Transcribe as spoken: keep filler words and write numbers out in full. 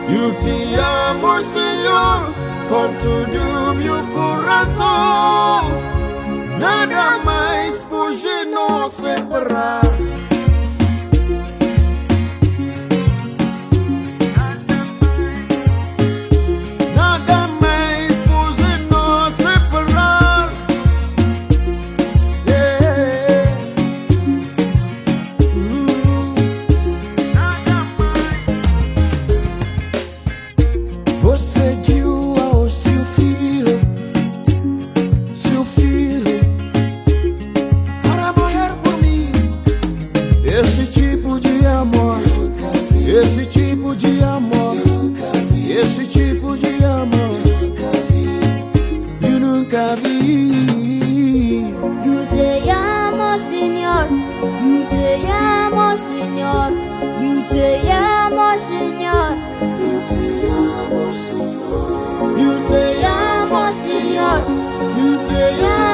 Eu te amo, Senhor, com todo meu coração. Nada mais pode nos separar. Nada mais pode nos separar. Yeah. Uh. Nada mais. Você deu ao seu filho, seu filho, para morrer por mim. Esse tipo de amor, esse tipo de amor, esse tipo de amor, eu nunca vi. Eu te amo, Senhor. Eu te amo, Senhor. Eu te amo, Senhor. Eu te amo, Senhor. Eu te amo, Senhor. Eu te amo.